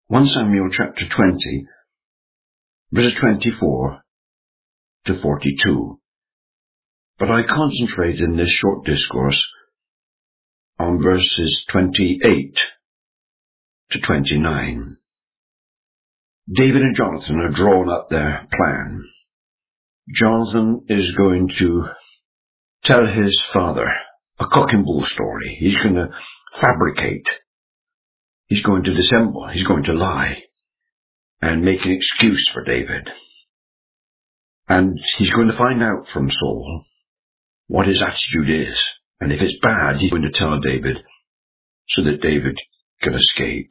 1 Samuel chapter 20, verses 24 to 42. But I concentrate in this short discourse on verses 28 to 29. David and Jonathan are drawn up their plan. Jonathan is going to tell his father a cock and bull story. He's going to fabricate. He's going to dissemble. He's going to lie and make an excuse for David. And he's going to find out from Saul what his attitude is. And if it's bad, he's going to tell David so that David can escape.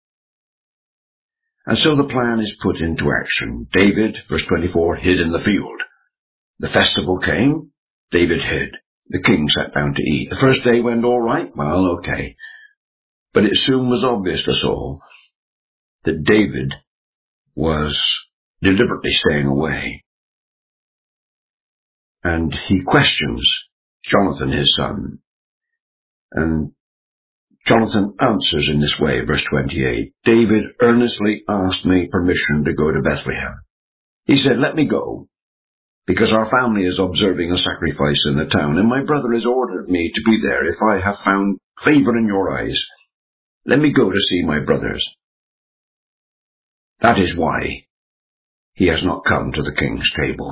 And so the plan is put into action. David, verse 24, hid in the field. The festival came. David hid. The king sat down to eat. The first day went all right. Well, okay. But it soon was obvious to Saul that David was deliberately staying away. And he questions Jonathan, his son. And Jonathan answers in this way, verse 28. David earnestly asked me permission to go to Bethlehem. He said, let me go, because our family is observing a sacrifice in the town, and my brother has ordered me to be there if I have found favor in your eyes. Let me go to see my brothers. That is why he has not come to the king's table.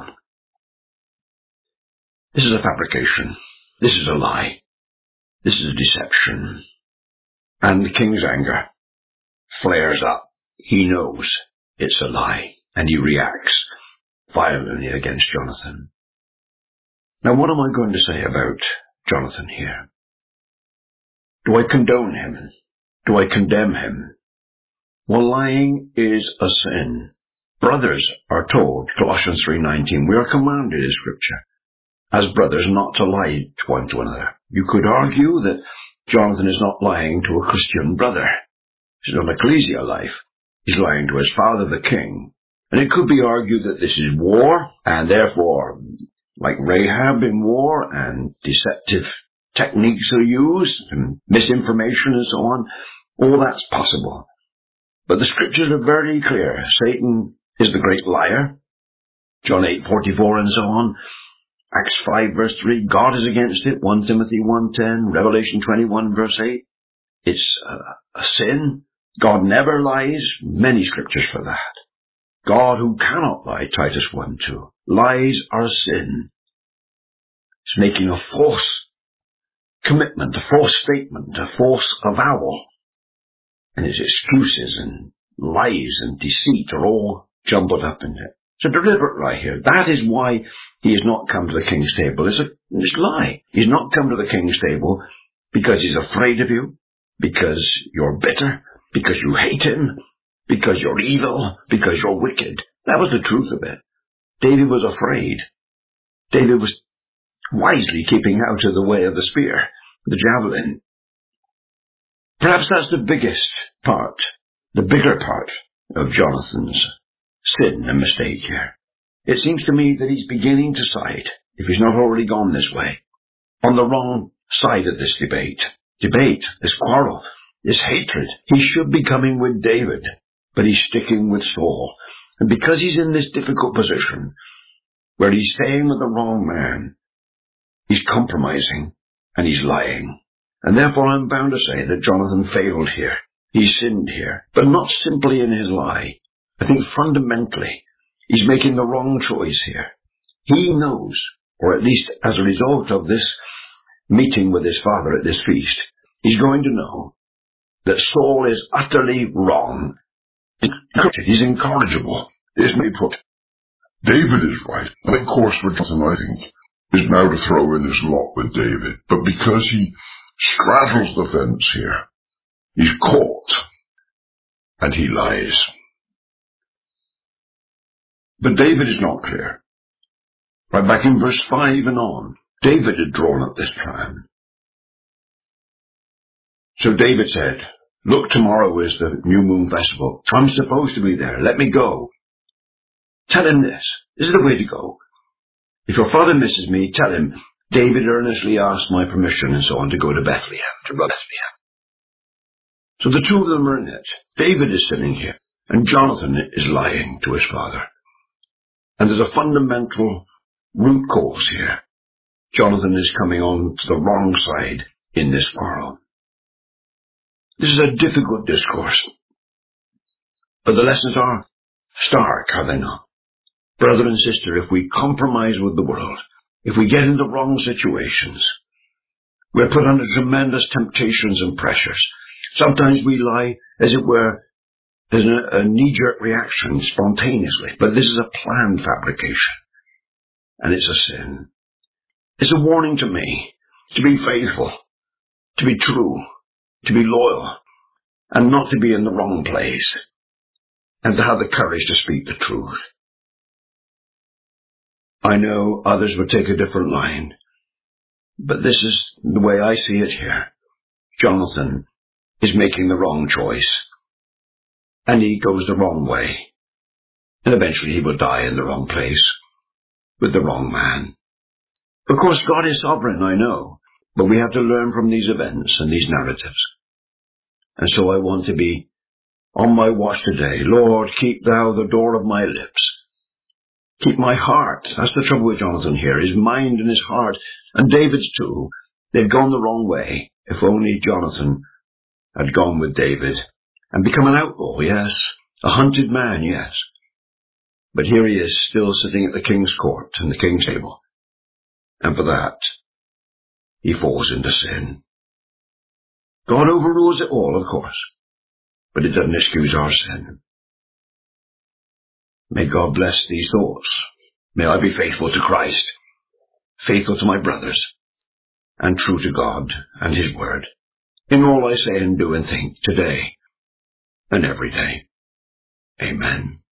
This is a fabrication. This is a lie. This is a deception. And the king's anger flares up. He knows it's a lie, and he reacts violently against Jonathan. Now, what am I going to say about Jonathan here? Do I condone him? Do I condemn him? Well, lying is a sin. Brothers are told, Colossians 3:19, we are commanded in Scripture, as brothers, not to lie one to another. You could argue that Jonathan is not lying to a Christian brother. He's not an ecclesia life. He's lying to his father, the king. And it could be argued that this is war, and therefore, like Rahab in war, and deceptive techniques are used, and misinformation and so on. All that's possible. But the scriptures are very clear. Satan is the great liar. John 8:44 and so on. Acts 5 verse 3, God is against it. 1 Timothy 1:10, Revelation 21 verse 8. It's a sin. God never lies. Many scriptures for that. God who cannot lie, Titus 1:2. Lies are sin. It's making a false commitment, a false statement, a false avowal. And his excuses and lies and deceit are all jumbled up in it. It's a deliberate lie here. That is why he has not come to the king's table. It's a lie. He's not come to the king's table because he's afraid of you, because you're bitter, because you hate him, because you're evil, because you're wicked. That was the truth of it. David was afraid. David was wisely keeping out of the way of the spear, the javelin. Perhaps that's the biggest part, the bigger part of Jonathan's sin and mistake here. It seems to me that he's beginning to side, if he's not already gone this way, on the wrong side of this debate, this quarrel, this hatred. He should be coming with David, but he's sticking with Saul. And because he's in this difficult position, where he's staying with the wrong man, he's compromising and he's lying. And therefore I'm bound to say that Jonathan failed here. He sinned here, but not simply in his lie. I think fundamentally he's making the wrong choice here. He knows, or at least as a result of this meeting with his father at this feast, he's going to know that Saul is utterly wrong. He's incorrigible. Isn't he put? David is right. And of course, for Jonathan, I think, is now to throw in his lot with David. But because he straddles the fence here, he's caught, and he lies. But David is not clear. Right back in verse 5 and on, David had drawn up this plan. So David said, look, tomorrow is the new moon festival. I'm supposed to be there. Let me go. Tell him this. This is the way to go. If your father misses me, tell him, David earnestly asked my permission and so on to go to Bethlehem, So the two of them are in it. David is sitting here, and Jonathan is lying to his father. And there's a fundamental root cause here. Jonathan is coming on to the wrong side in this quarrel. This is a difficult discourse, but the lessons are stark, are they not? Brother and sister, if we compromise with the world, if we get into wrong situations, we're put under tremendous temptations and pressures. Sometimes we lie, as it were, as a knee-jerk reaction, spontaneously. But this is a planned fabrication. And it's a sin. It's a warning to me to be faithful, to be true, to be loyal, and not to be in the wrong place, and to have the courage to speak the truth. I know others would take a different line, but this is the way I see it here. Jonathan is making the wrong choice, and he goes the wrong way, and eventually he will die in the wrong place, with the wrong man. Of course, God is sovereign, I know, but we have to learn from these events and these narratives. And so I want to be on my watch today. Lord, keep thou the door of my lips. Keep my heart. That's the trouble with Jonathan here. His mind and his heart, and David's too, they've gone the wrong way. If only Jonathan had gone with David and become an outlaw, yes. A hunted man, yes. But here he is, still sitting at the king's court and the king's table. And for that, he falls into sin. God overrules it all, of course, but it doesn't excuse our sin. May God bless these thoughts. May I be faithful to Christ, faithful to my brothers, and true to God and His Word, in all I say and do and think today and every day. Amen.